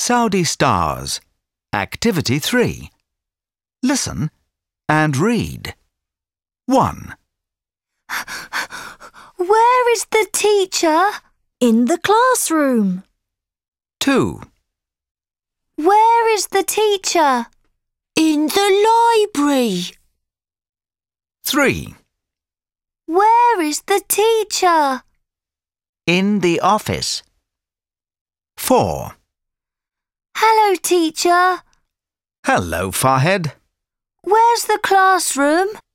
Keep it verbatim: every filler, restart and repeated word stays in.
Saudi Stars. Activity three. Listen and read. one. Where is the teacher? In the classroom. two. Where is the teacher? In the library. three. Where is the teacher? In the office. four. Hello, teacher. Hello, Fahed. Where's the classroom?